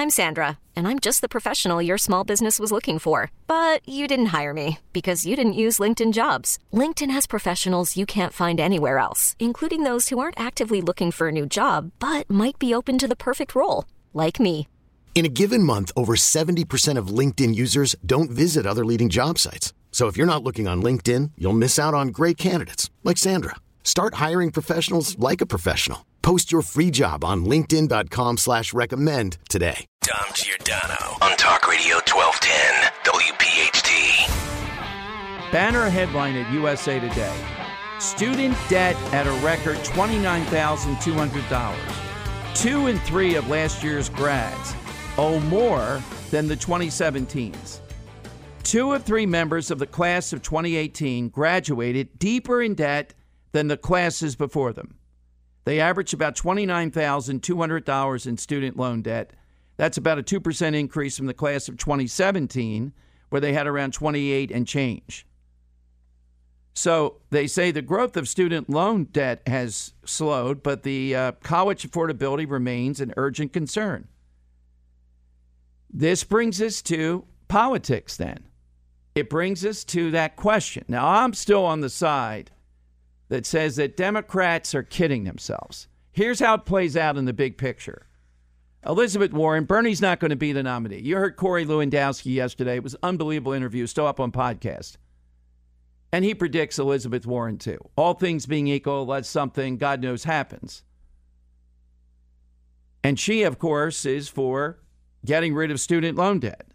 I'm Sandra, and I'm just the professional your small business was looking for. But you didn't hire me because you didn't use LinkedIn Jobs. LinkedIn has professionals you can't find anywhere else, including those who aren't actively looking for a new job, but might be open to the perfect role, like me. In a given month, over 70% of LinkedIn users don't visit other leading job sites. So if you're not looking on LinkedIn, you'll miss out on great candidates like Sandra. Start hiring professionals like a professional. Post your free job on linkedin.com/recommend today. Dom Giordano on Talk Radio 1210 WPHT. Banner headline at USA Today. Student debt at a record $29,200. 2 in 3 of last year's grads owe more than the 2017s. 2 of 3 members of the class of 2018 graduated deeper in debt than the classes before them. They average about $29,200 in student loan debt. That's about a 2% increase from the class of 2017, where they had around 28 and change. So they say the growth of student loan debt has slowed, but the college affordability remains an urgent concern. This brings us to politics then. It brings us to that question. Now, I'm still on the side that says that Democrats are kidding themselves. Here's how it plays out in the big picture. Elizabeth Warren, Bernie's not going to be the nominee. You heard Corey Lewandowski yesterday. It was an unbelievable interview, still up on podcast. And he predicts Elizabeth Warren, too. All things being equal, unless something, God knows, happens. And she, of course, is for getting rid of student loan debt,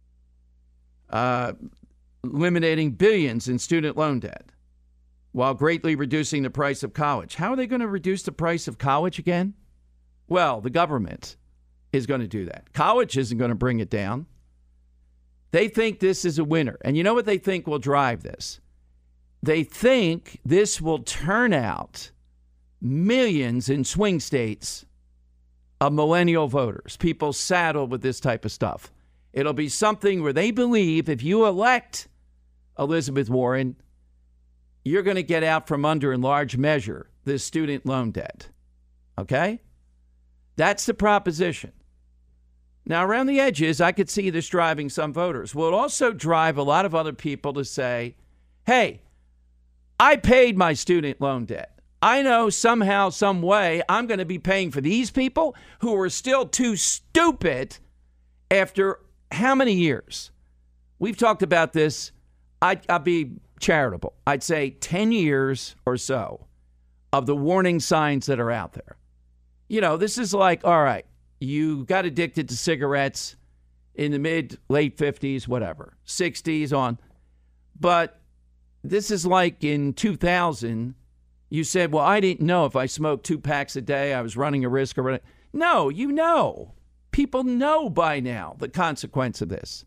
eliminating billions in student loan debt, while greatly reducing the price of college. How are they going to reduce the price of college again? Well, the government is going to do that. College isn't going to bring it down. They think this is a winner. And you know what they think will drive this? They think this will turn out millions in swing states of millennial voters, people saddled with this type of stuff. It'll be something where they believe if you elect Elizabeth Warren, you're going to get out from under, in large measure, this student loan debt. Okay? That's the proposition. Now, around the edges, I could see this driving some voters. Will it also drive a lot of other people to say, hey, I paid my student loan debt. I know somehow, some way, I'm going to be paying for these people who are still too stupid after how many years? We've talked about this. I'll be charitable. I'd say 10 years or so of the warning signs that are out there. You know, this is like, all right, you got addicted to cigarettes in the late 50s, whatever, 60s on. But this is like in 2000, you said, well, I didn't know if I smoked 2 packs a day, I was running a risk or whatever. No, you know. People know by now the consequence of this.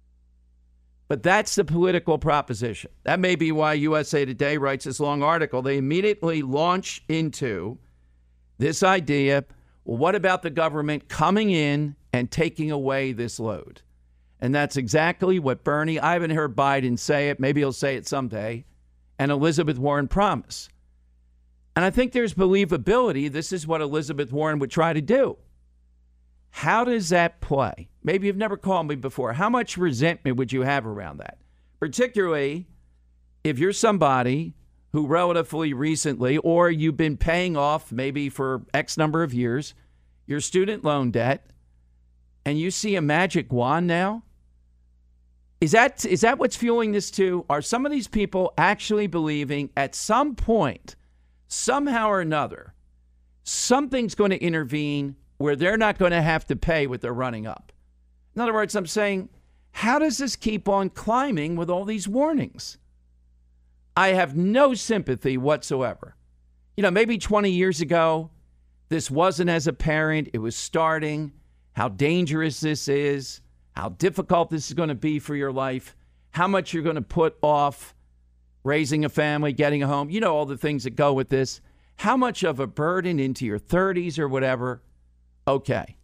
But that's the political proposition. That may be why USA Today writes this long article. They immediately launch into this idea, well, what about the government coming in and taking away this load? And that's exactly what Bernie, I haven't heard Biden say it, maybe he'll say it someday, and Elizabeth Warren promise. And I think there's believability. This is what Elizabeth Warren would try to do. How does that play? Maybe you've never called me before. How much resentment would you have around that? Particularly if you're somebody who relatively recently, or you've been paying off maybe for X number of years, your student loan debt, and you see a magic wand now? Is that what's fueling this too? Are some of these people actually believing at some point, somehow or another, something's going to intervene where they're not going to have to pay what they're running up? In other words, I'm saying, how does this keep on climbing with all these warnings? I have no sympathy whatsoever. You know, maybe 20 years ago, this wasn't as apparent. It was starting, how dangerous this is, how difficult this is going to be for your life, how much you're going to put off raising a family, getting a home, you know, all the things that go with this, how much of a burden into your 30s or whatever. Okay.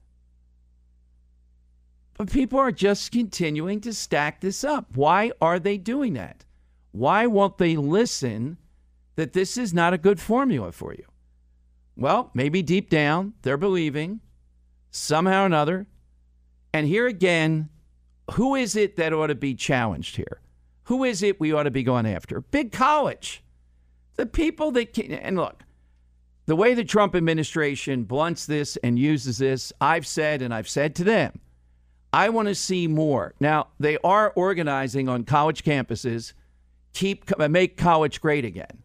But people are just continuing to stack this up. Why are they doing that? Why won't they listen that this is not a good formula for you? Well, maybe deep down they're believing somehow or another And here again, who is it that ought to be challenged here? Who is it we ought to be going after? Big college. The people that can, and look, the way the Trump administration blunts this and uses this, I've said to them, I want to see more. Now, they are organizing on college campuses, make college great again.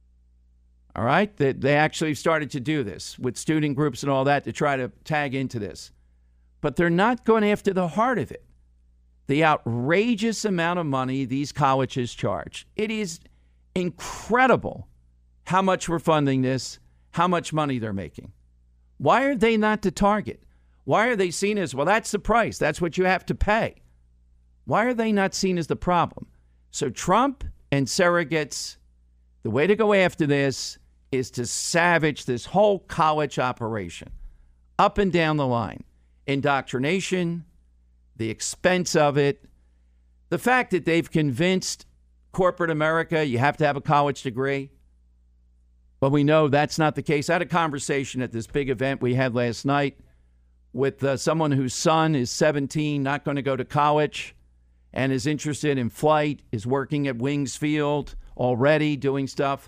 All right? They actually started to do this with student groups and all that to try to tag into this. But they're not going after the heart of it. The outrageous amount of money these colleges charge. It is incredible how much we're funding this, how much money they're making. Why are they not the target? Why are they seen as, well, that's the price. That's what you have to pay. Why are they not seen as the problem? So Trump and surrogates, the way to go after this is to savage this whole college operation up and down the line. Indoctrination, the expense of it, the fact that they've convinced corporate America you have to have a college degree. But we know that's not the case. I had a conversation at this big event we had last night with someone whose son is 17, not going to go to college, and is interested in flight, is working at Wings Field already, doing stuff.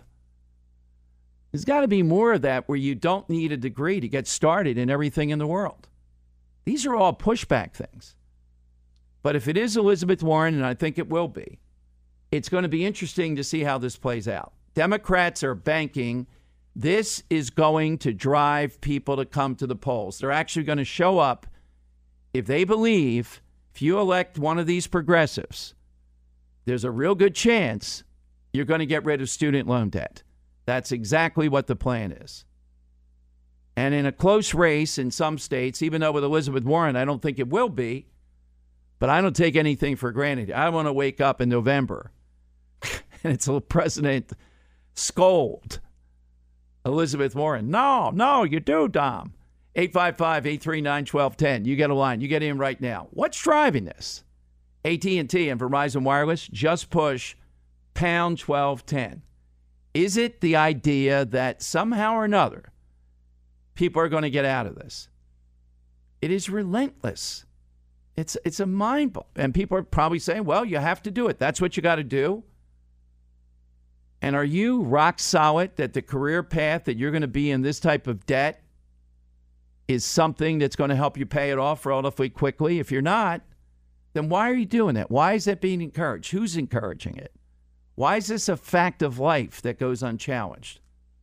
There's got to be more of that where you don't need a degree to get started in everything in the world. These are all pushback things. But if it is Elizabeth Warren, and I think it will be, it's going to be interesting to see how this plays out. Democrats are banking this is going to drive people to come to the polls. They're actually going to show up if they believe if you elect one of these progressives, there's a real good chance you're going to get rid of student loan debt. That's exactly what the plan is. And in a close race in some states, even though with Elizabeth Warren, I don't think it will be, but I don't take anything for granted. I want to wake up in November and it's a president scold Elizabeth Warren. No, you do, Dom. 855-839-1210. You get a line. You get in right now. What's driving this? AT&T and Verizon Wireless, just push pound 1210. Is it the idea that somehow or another people are going to get out of this? It is relentless. It's a mind blow. And people are probably saying, well, you have to do it. That's what you got to do. And are you rock solid that the career path that you're going to be in this type of debt is something that's going to help you pay it off relatively quickly? If you're not, then why are you doing that? Why is that being encouraged? Who's encouraging it? Why is this a fact of life that goes unchallenged?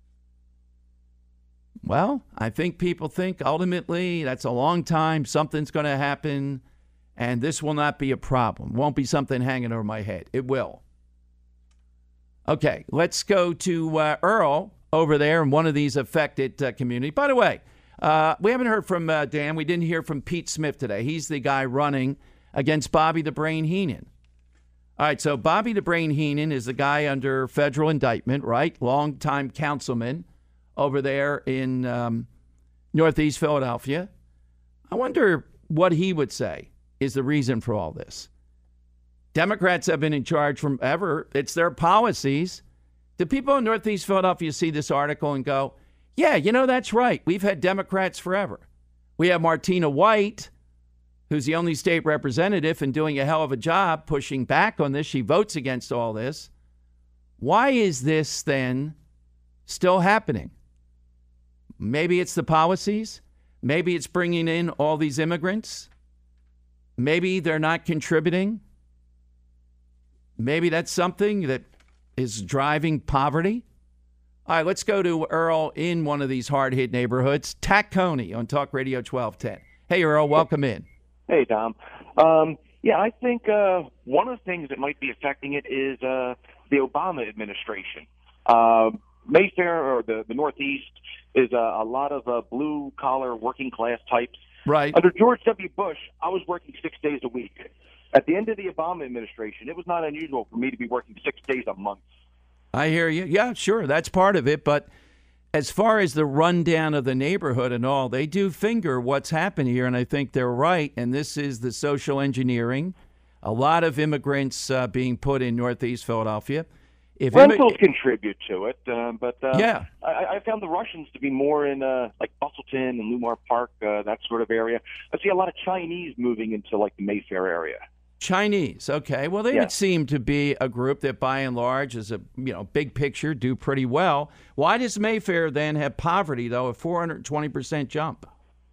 Well, I think people think ultimately that's a long time, something's going to happen, and this will not be a problem. It won't be something hanging over my head. It will. Okay, let's go to Earl over there in one of these affected communities. By the way, we haven't heard from Dan. We didn't hear from Pete Smith today. He's the guy running against Bobby the Brain Heenan. All right, so Bobby the Brain Heenan is the guy under federal indictment, right? Longtime councilman over there in Northeast Philadelphia. I wonder what he would say is the reason for all this. Democrats have been in charge forever. It's their policies. Do people in Northeast Philadelphia see this article and go, yeah, that's right. We've had Democrats forever. We have Martina White, who's the only state representative and doing a hell of a job pushing back on this. She votes against all this. Why is this then still happening? Maybe it's the policies. Maybe it's bringing in all these immigrants. Maybe they're not contributing. Maybe that's something that is driving poverty. All right, let's go to Earl in one of these hard-hit neighborhoods. Taccone on Talk Radio 1210. Hey, Earl, welcome in. Hey, Dom. I think one of the things that might be affecting it is the Obama administration. Mayfair, or the Northeast, is a lot of blue-collar, working-class types. Right. Under George W. Bush, I was working 6 days a week. At the end of the Obama administration, it was not unusual for me to be working 6 days a month. I hear you. Yeah, sure. That's part of it. But as far as the rundown of the neighborhood and all, they do finger what's happened here, and I think they're right. And this is the social engineering. A lot of immigrants being put in Northeast Philadelphia. If rentals contribute to it, but yeah. I found the Russians to be more in like Bustleton and Lumar Park, that sort of area. I see a lot of Chinese moving into like the Mayfair area. Chinese, okay. Well, they would seem to be a group that, by and large, as a big picture, do pretty well. Why does Mayfair then have poverty, though, a 420% jump?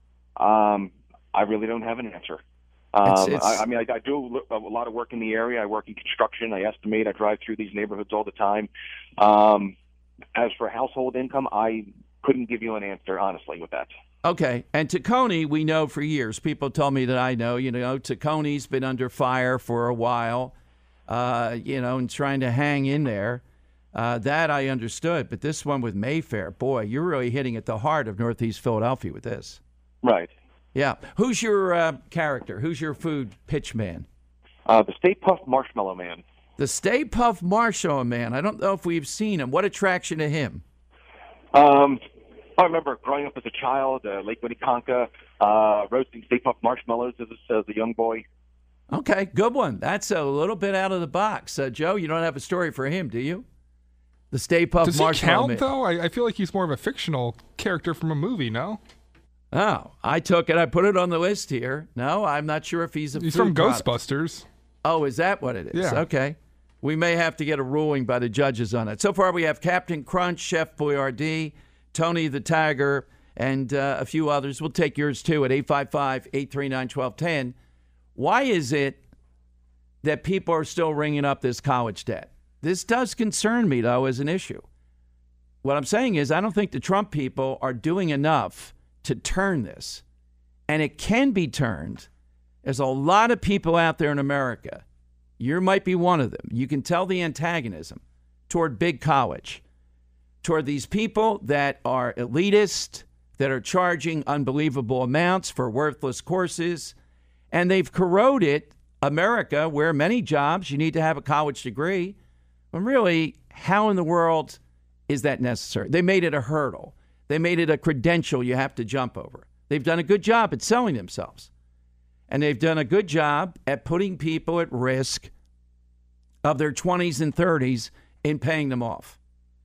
I really don't have an answer. I do a lot of work in the area. I work in construction. I estimate. I drive through these neighborhoods all the time. As for household income, I couldn't give you an answer, honestly, with that. Okay. And Tacony, we know for years. People tell me that I know, Tacony's been under fire for a while, and trying to hang in there. That I understood. But this one with Mayfair, boy, you're really hitting at the heart of Northeast Philadelphia with this. Right. Yeah. Who's your character? Who's your food pitch man? The Stay Puft Marshmallow Man. The Stay Puft Marshmallow Man. I don't know if we've seen him. What attraction to him? I remember growing up as a child, Lake Minnetonka, roasting Stay Puft marshmallows as a young boy. Okay, good one. That's a little bit out of the box. Joe, you don't have a story for him, do you? The Stay Puft Marshmallow Man. Does he count, though? I feel like he's more of a fictional character from a movie, no? Oh, I took it. I put it on the list here. No, I'm not sure if he's He's from product. Ghostbusters. Oh, is that what it is? Yeah. Okay. We may have to get a ruling by the judges on it. So far, we have Captain Crunch, Chef Boyardee, Tony the Tiger, and a few others. We'll take yours, too, at 855-839-1210. Why is it that people are still ringing up this college debt? This does concern me, though, as an issue. What I'm saying is I don't think the Trump people are doing enough to turn this. And it can be turned. There's a lot of people out there in America. You might be one of them. You can tell the antagonism toward big college, toward these people that are elitist, that are charging unbelievable amounts for worthless courses. And they've corroded America, where many jobs you need to have a college degree. But really, how in the world is that necessary? They made it a hurdle. They made it a credential you have to jump over. They've done a good job at selling themselves. And they've done a good job at putting people at risk of their 20s and 30s in paying them off.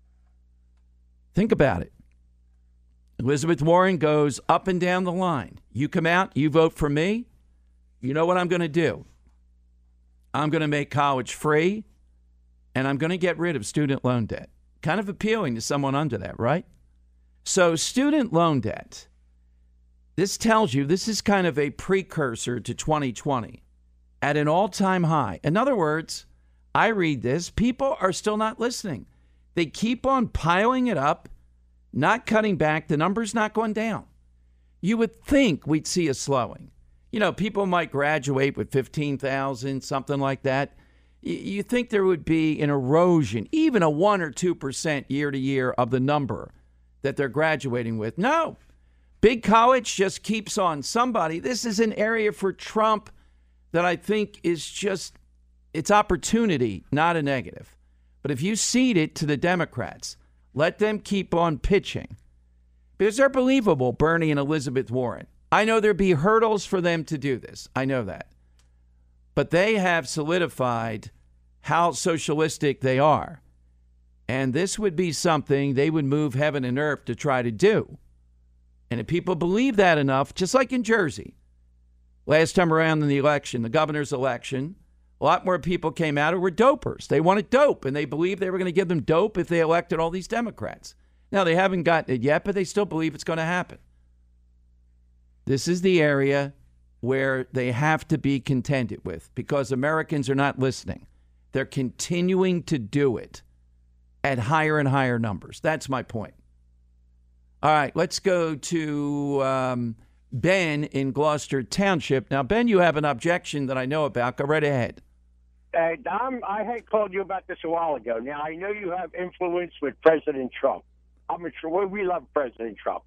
Think about it. Elizabeth Warren goes up and down the line. You come out, you vote for me. You know what I'm going to do? I'm going to make college free, and I'm going to get rid of student loan debt. Kind of appealing to someone under that, right? So student loan debt, this tells you this is kind of a precursor to 2020 at an all-time high. In other words, I read this, people are still not listening. They keep on piling it up, not cutting back. The number's not going down. You would think we'd see a slowing. People might graduate with 15,000, something like that. You think there would be an erosion, even a 1 or 2% year to year of the number that they're graduating with. No. Big college just keeps on. Somebody, this is an area for Trump that I think is just, it's opportunity, not a negative. But if you cede it to the Democrats, let them keep on pitching. Because they're believable, Bernie and Elizabeth Warren. I know there'd be hurdles for them to do this. I know that. But they have solidified how socialistic they are. And this would be something they would move heaven and earth to try to do. And if people believe that enough, just like in Jersey, last time around in the election, the governor's election, a lot more people came out who were dopers. They wanted dope, and they believed they were going to give them dope if they elected all these Democrats. Now, they haven't gotten it yet, but they still believe it's going to happen. This is the area where they have to be contended with because Americans are not listening. They're continuing to do it at higher and higher numbers. That's my point. All right, let's go to Ben in Gloucester Township. Now, Ben, you have an objection that I know about. Go right ahead. Dom, I had called you about this a while ago. Now, I know you have influence with President Trump. I'm sure we love President Trump.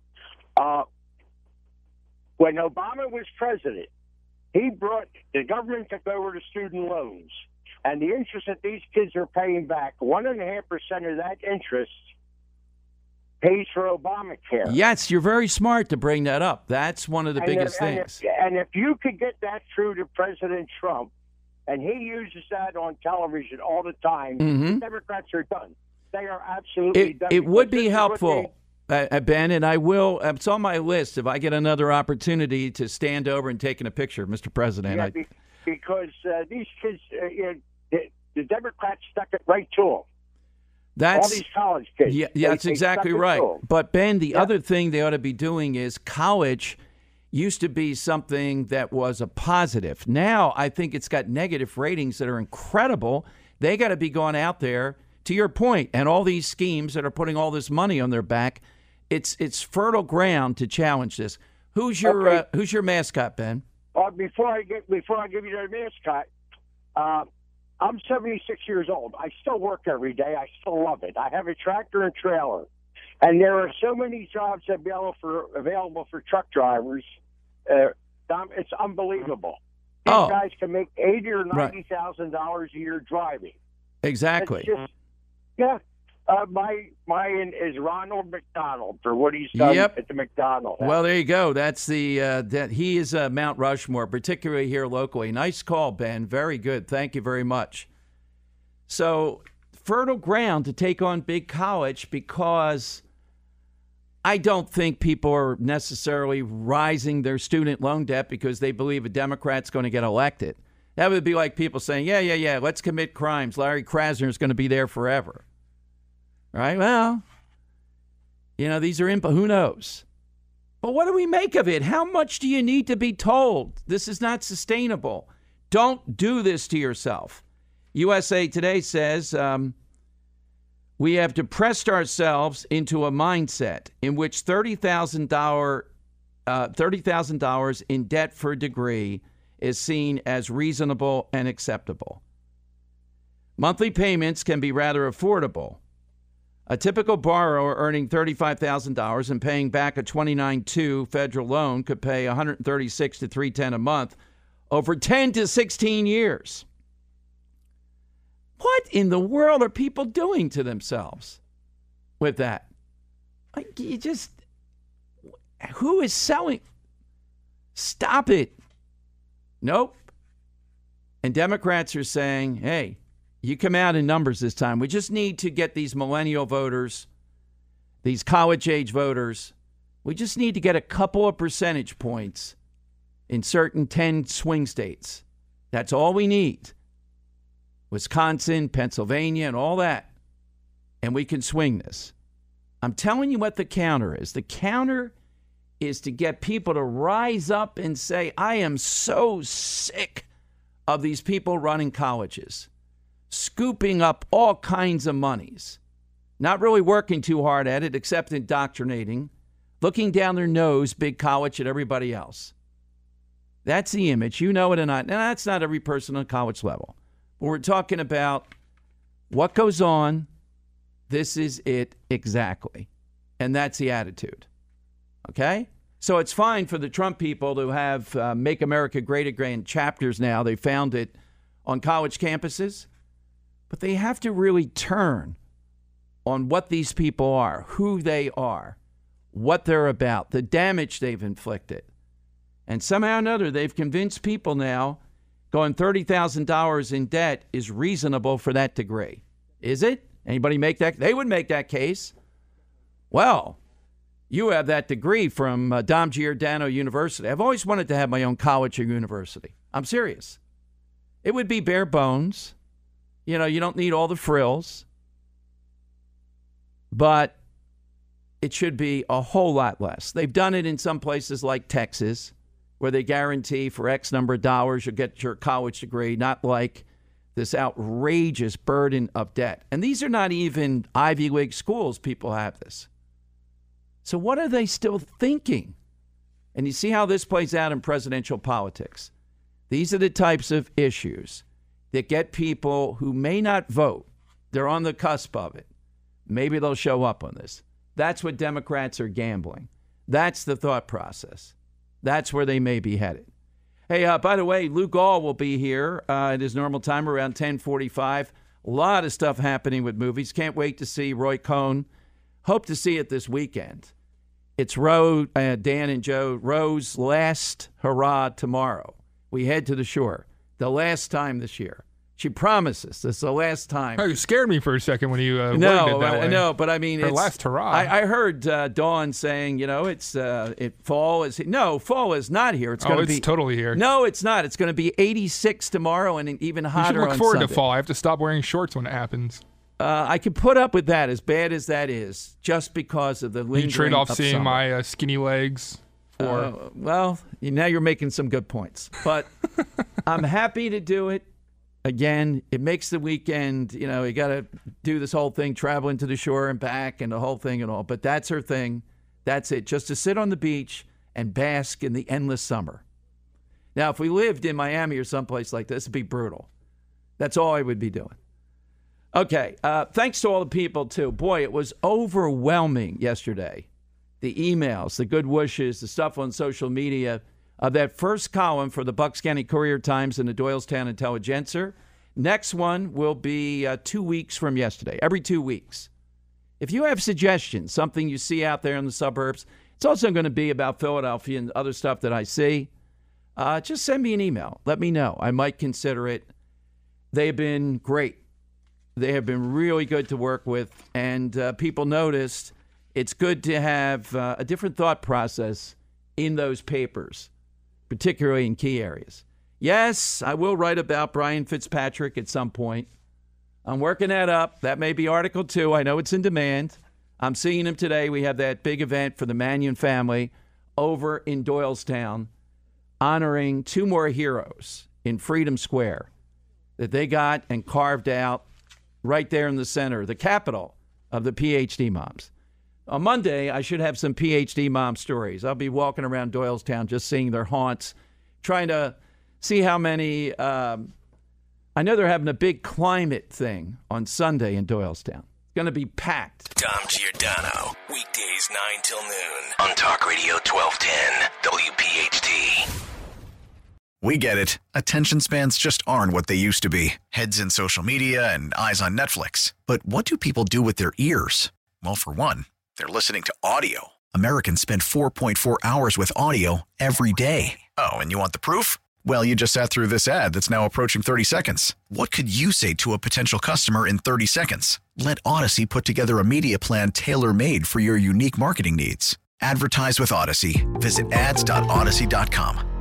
When Obama was president, the government took over the student loans. And the interest that these kids are paying back, 1.5% of that interest pays for Obamacare. Yes, you're very smart to bring that up. That's one of the biggest things. And if you could get that through to President Trump, and he uses that on television all the time. The Democrats are done. They are absolutely done. It would be helpful, Ben, and I will. It's on my list if I get another opportunity to stand over and take a picture, Mr. President. Yeah, because these kids, the Democrats stuck it right to them. All these college kids. Yeah, that's exactly right. But, Ben, the other thing they ought to be doing is college used to be something that was a positive. Now I think it's got negative ratings that are incredible. They got to be going out there, to your point, and all these schemes that are putting all this money on their back. It's fertile ground to challenge this. Who's your mascot, Ben? Before I give you the mascot, I'm 76 years old. I still work every day. I still love it. I have a tractor and trailer, and there are so many jobs available for truck drivers. It's unbelievable. These guys can make $80,000 or $90,000 a year driving. Exactly. Mine is Ronald McDonald for what he's done at the McDonald's. Well, there you go. That's that he is Mount Rushmore, particularly here locally. Nice call, Ben. Very good. Thank you very much. So, fertile ground to take on big college, because I don't think people are necessarily rising their student loan debt because they believe a Democrat's going to get elected. That would be like people saying, yeah, let's commit crimes. Larry Krasner is going to be there forever. Right? Well, these are who knows? But what do we make of it? How much do you need to be told? This is not sustainable. Don't do this to yourself. USA Today says we have depressed ourselves into a mindset in which $30,000 in debt for a degree is seen as reasonable and acceptable. Monthly payments can be rather affordable. A typical borrower earning $35,000 and paying back a $29,200 federal loan could pay $136 to $310 a month over 10 to 16 years. What in the world are people doing to themselves with that? Who is selling? Stop it. Nope. And Democrats are saying, hey, you come out in numbers this time. We just need to get these millennial voters, these college-age voters, we just need to get a couple of percentage points in certain 10 swing states. That's all we need. Wisconsin, Pennsylvania, and all that. And we can swing this. I'm telling you what the counter is. The counter is to get people to rise up and say, I am so sick of these people running colleges, scooping up all kinds of monies, not really working too hard at it, except indoctrinating, looking down their nose, big college at everybody else. That's the image. You know it or not. Now, that's not every person on college level. But we're talking about what goes on. This is it exactly. And that's the attitude. Okay? So it's fine for the Trump people to have Make America Great Again chapters now. They found it on college campuses. But they have to really turn on what these people are, who they are, what they're about, the damage they've inflicted. And somehow or another, they've convinced people now going $30,000 in debt is reasonable for that degree. Is it? Anybody make that? They would make that case. Well, you have that degree from Dom Giordano University. I've always wanted to have my own college or university. I'm serious. It would be bare bones. You don't need all the frills. But it should be a whole lot less. They've done it in some places like Texas, where they guarantee for X number of dollars you'll get your college degree, not like this outrageous burden of debt. And these are not even Ivy League schools. People have this. So what are they still thinking? And you see how this plays out in presidential politics. These are the types of issues that get people who may not vote. They're on the cusp of it. Maybe they'll show up on this. That's what Democrats are gambling. That's the thought process. That's where they may be headed. Hey, by the way, Lou Gall will be here at his normal time around 10:45. A lot of stuff happening with movies. Can't wait to see Roy Cohn. Hope to see it this weekend. It's Dan and Joe, Roe's last hurrah tomorrow. We head to the shore. The last time this year. She promises this is the last time. Oh, you scared me for a second when you worded it that way. No, but I mean, her last hurrah. I heard Dawn saying, it's fall is fall is not here. It's going to be totally here. No, it's not. It's going to be 86 tomorrow and even hotter. You should look forward Sunday. to fall. I have to stop wearing shorts when it happens. I can put up with that, as bad as that is, just because of the lingering. You trade off seeing summer. my skinny legs for. Well, now you're making some good points, but I'm happy to do it. Again, it makes the weekend, you got to do this whole thing, traveling to the shore and back and the whole thing and all. But that's her thing. That's it. Just to sit on the beach and bask in the endless summer. Now, if we lived in Miami or someplace like this, it'd be brutal. That's all I would be doing. Okay. Thanks to all the people, too. Boy, it was overwhelming yesterday. The emails, the good wishes, the stuff on social media. That first column for the Bucks County Courier-Times and the Doylestown Intelligencer. Next one will be 2 weeks from yesterday, every 2 weeks. If you have suggestions, something you see out there in the suburbs, it's also going to be about Philadelphia and other stuff that I see. Just send me an email. Let me know. I might consider it. They have been great. They have been really good to work with, and people noticed it's good to have a different thought process in those papers, particularly in key areas. Yes, I will write about Brian Fitzpatrick at some point. I'm working that up. That may be Article 2. I know it's in demand. I'm seeing him today. We have that big event for the Mannion family over in Doylestown, honoring 2 more heroes in Freedom Square that they got and carved out right there in the center, the capital of the PhD moms. On Monday, I should have some PhD mom stories. I'll be walking around Doylestown just seeing their haunts, trying to see how many. I know they're having a big climate thing on Sunday in Doylestown. It's going to be packed. Dom Giordano, weekdays 9 till noon on Talk Radio 1210 WPHT. We get it. Attention spans just aren't what they used to be. Heads in social media and eyes on Netflix. But what do people do with their ears? Well, for one, they're listening to audio. Americans spend 4.4 hours with audio every day. Oh, and you want the proof? Well, you just sat through this ad that's now approaching 30 seconds. What could you say to a potential customer in 30 seconds? Let Odyssey put together a media plan tailor-made for your unique marketing needs. Advertise with Odyssey. Visit ads.odyssey.com.